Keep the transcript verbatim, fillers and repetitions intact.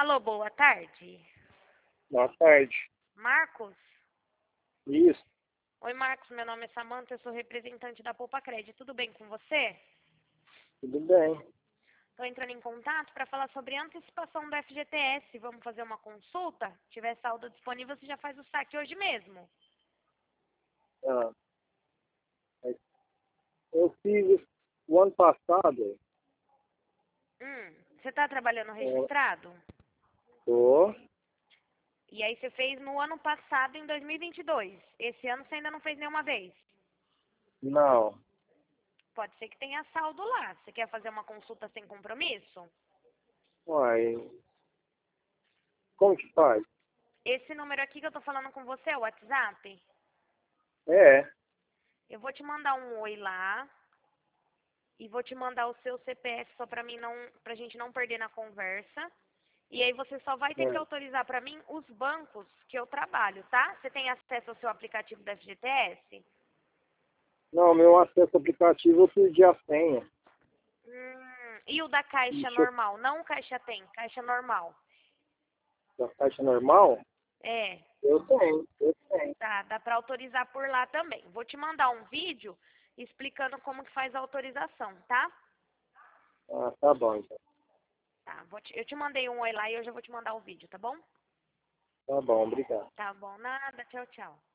Alô, boa tarde. Boa tarde. Marcos? Isso, Oi, Marcos, meu nome é Samanta, eu sou representante da Poupa Crédito. Tudo bem com você? tudo bem. Estou entrando em contato para falar sobre a antecipação do F G T S. Vamos fazer uma consulta? Se tiver saldo disponível, você já faz o saque hoje mesmo. Ah, mas eu fiz o ano passado, Hum, você está trabalhando é, registrado? tô, E aí você fez no ano passado, em dois mil e vinte e dois. Esse ano você ainda não fez nenhuma vez. não, Pode ser que tenha saldo lá. Você quer fazer uma consulta sem compromisso? uai, como que faz? Esse número aqui que eu tô falando com você é o WhatsApp? É, Eu vou te mandar um oi lá e vou te mandar o seu C P F só pra mim não, pra gente não perder na conversa. E aí você só vai ter que é. autorizar pra mim os bancos que eu trabalho, tá? Você tem acesso ao seu aplicativo da F G T S? Não, meu acesso ao aplicativo eu perdi a senha. Hum, e o da caixa Deixa eu, normal? Não o caixa tem, caixa normal. da caixa normal? É, Eu tenho, eu tenho. tá, dá pra autorizar por lá também. Vou te mandar um vídeo explicando como que faz a autorização, tá? Ah, tá bom, então. Tá, vou te, eu te mandei um oi lá e eu já vou te mandar o vídeo, tá bom? Tá bom, obrigado. Tá bom, nada, tchau, tchau.